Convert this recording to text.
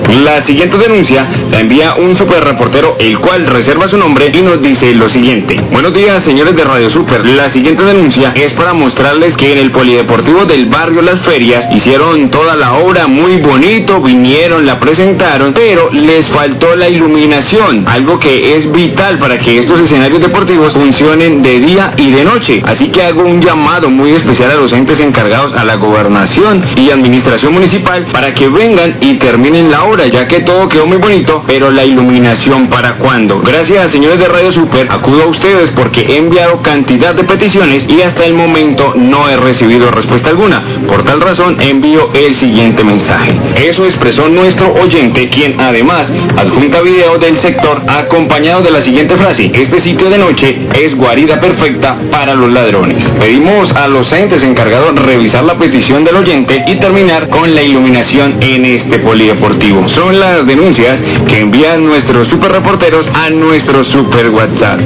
La siguiente denuncia la envía un superreportero, el cual reserva su nombre y nos dice lo siguiente. Buenos días, señores de Radio Super. La siguiente denuncia es para mostrarles que en el polideportivo del barrio Las Ferias hicieron toda la obra muy bonito, vinieron, la presentaron, pero les faltó la iluminación, algo que es vital para que estos escenarios deportivos funcionen de día y de noche. Así que hago un llamado muy especial a los entes encargados, a la gobernación y administración municipal, para que vengan y terminen la obra, ya que todo quedó muy bonito, pero la iluminación, ¿para cuándo? Gracias, señores de Radio Super, acudo a ustedes porque he enviado cantidad de peticiones y hasta el momento no he recibido respuesta alguna. Por tal razón envío el siguiente mensaje. Eso expresó nuestro oyente, quien además adjunta video del sector acompañado de la siguiente frase: este sitio de noche es guarida perfecta para los ladrones. Pedimos a los entes encargados revisar la petición del oyente y terminar con la iluminación en este polideportivo. Son las denuncias que envían nuestros super reporteros a nuestro super WhatsApp.